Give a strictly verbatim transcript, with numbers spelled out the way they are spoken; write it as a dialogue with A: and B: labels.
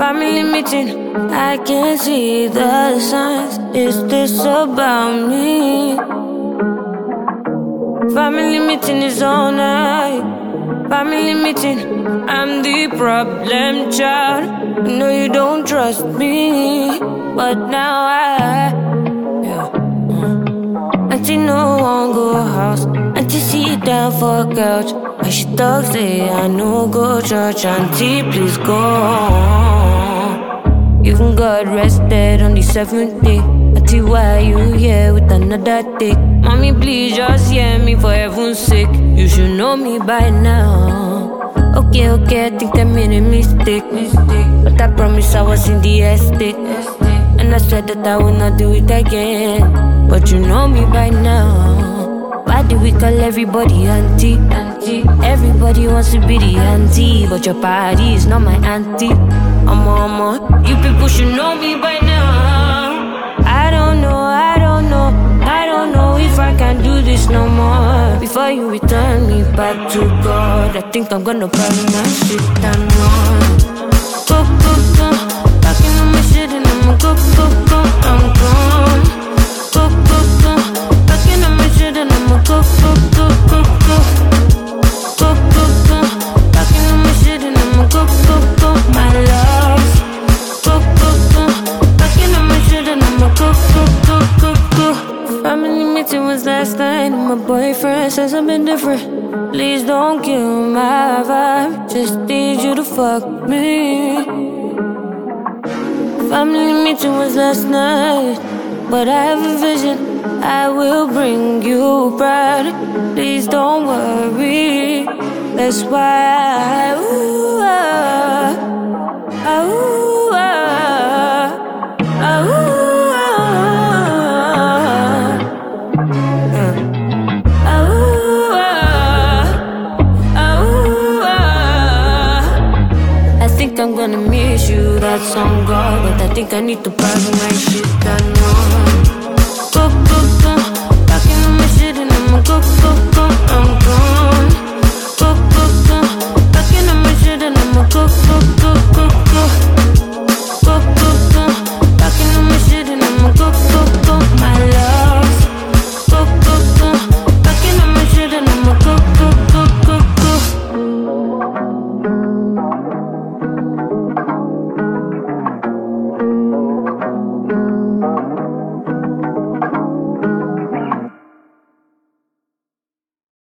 A: family meeting, I can see the signs. Is this about me? Family meeting is all night. Family meeting, I'm the problem child. You know you don't trust me, but now I, yeah. uh. Auntie no one go house, auntie sit down for couch. I she talk say I no go church. Auntie please go home. Even God rested on the seventh day. Auntie why you here with another dick? Mommy please just hear me for heaven's sake. You should know me by now. Okay, okay, I think I made a mistake, mistake. But I promise I was in the estate, and I said that I will not do it again. But you know me by now. Why do we call everybody auntie? Auntie. Everybody wants to be the auntie, but your party is not my auntie. I'm mama, you people should know me by now. I don't know, I don't know, I don't know if I can do this no more. Before you return me back to God, I think I'm gonna burn my shit down. Go, go, go, packing on my shit and I'ma go, go, go, I'm gone. Go, go, go, packing on my shit and I'ma go, go, go, go, go. Go, go, go, packing on my shit and I'ma go, go, go, my love. Go, go, go, packing on my shit and I'ma go, go, go, go, go. Family meeting was last night and my boyfriend says I've been different. Please don't kill my vibe, just need you to fuck me. Family meeting was last night, but I have a vision, I will bring you pride. Please don't worry, that's why I ooh, ah, ah, ooh, ah, ah, ooh. I'm gonna miss you, that's on God, but I think I need to pack my shit down. Go, go, go, packing on my shit and I'ma go, go,